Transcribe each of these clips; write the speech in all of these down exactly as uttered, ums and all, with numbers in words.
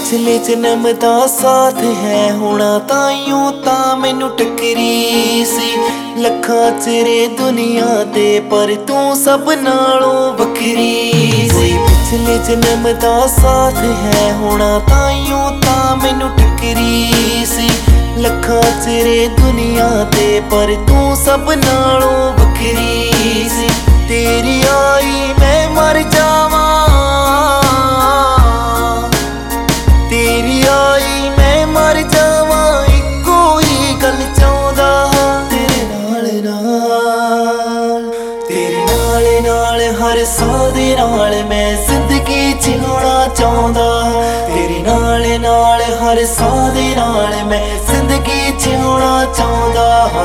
पिछले जन्म दा साथ है होना ताइयों ता मैनू टकरी सी। लखां चेरे दुनिया ते पर तू सब नालों वखरी सी। पिछले जन्म दा साथ है होना ताइयों ता मैनू टकरी सी। लखां चेरे दुनिया ते पर तू सब नालों वखरी सी। तेरी आई मैं मर जावा, तेरी आई मैं मर जावा, इक्को ही गल चाहुंदा तेरे नाल नाल। तेरे नाल नाल हर साह दे नाल मैं जिंदगी जिउणा चाहुंदा। तेरे नाल नाल हर साह दे नाल मैं जिंदगी जिउणा चाहुंदा।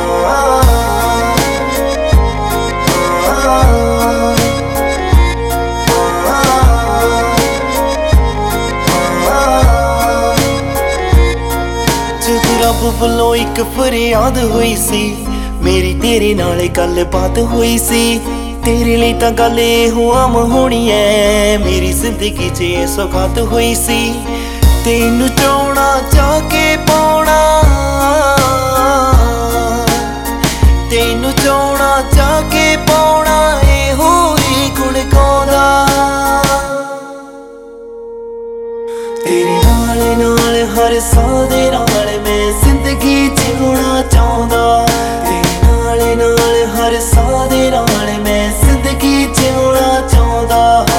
रब वालों एक फरियाद हुई सी, मेरी तेरे नाल गल बात हुई सी। तेरे लिए तां गल इहो आम होनी है, मेरी जिंदगी च ये सौगात हुई सी। तेनू चाहना जाके पाउणा, तेनू चाहना जाके पाउणा, इहो ही गुण गाउंदा। तेरे नाल नाल हर साह दे नाल मैं जिंदगी जिउणा चाहुंदा। तेरे नाल नाल हर साह दे नाल मैं जिंदगी जिउणा चाहुंदा।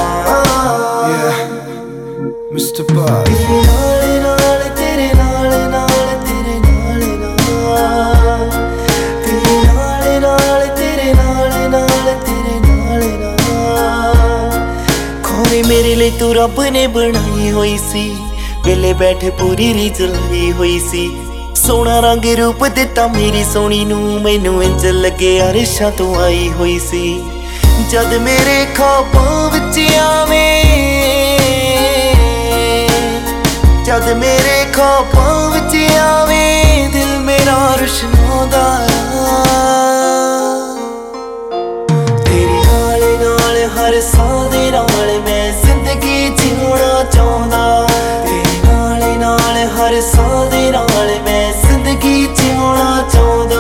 Mister Buzz। तेरे नाल नाल तेरे नाल नाल तेरे नाल नाल, तेरे नाल नाल तेरे नाल नाल तेरे नाल नाल। खोरे मेरे लिए तू रब ने बनाई हुई सी, वेले बैठे पूरी रीझ लाई हुई सी। सोना रंग रूप दिता मेरी सोनी नू, मैनू इंज लगे अरशां तो आई हुई सी। जद मेरे ख्वाबां विच आवें, जद मेरे ख्वाबां विच आवें, दिल मेरा रुशनाउंदा। तेरे नाल नाल हर साह दे नाल मैं जिंदगी जिउणा चाहुंदा। हर साह दे नाल मैं जिंदगी जिउणा चाहुंदा।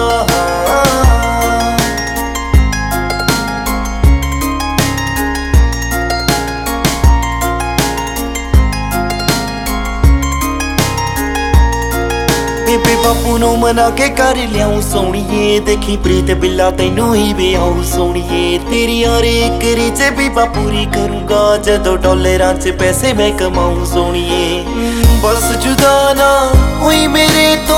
बेबे बापू नू मना के कर लियाऊं सोहणीए, देखी प्रीत बिल्ला तैनू ही विआऊं सोहणीए। तेरी हर एक रीझ भी मैं पूरी करूंगा, जदों डॉलरां च पैसे मैं कमाऊं सोहणीए। बस जुदा ना होई मेरे तो,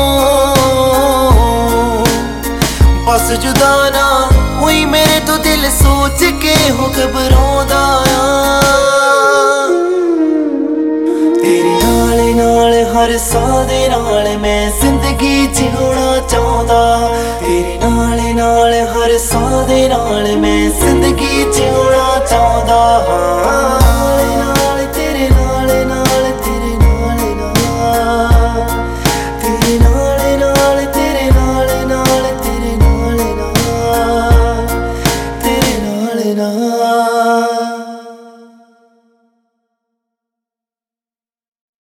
बस जुदा ना होई मेरे तो, दिल सोच के हो घबराउंदा। तेरे नाल नाल हर साह दे नाल मैं जिंदगी जिउणा चाहुंदा। तेरे नाल नाल हर साह दे नाल मैं जिंदगी जिउणा चाहुंदा।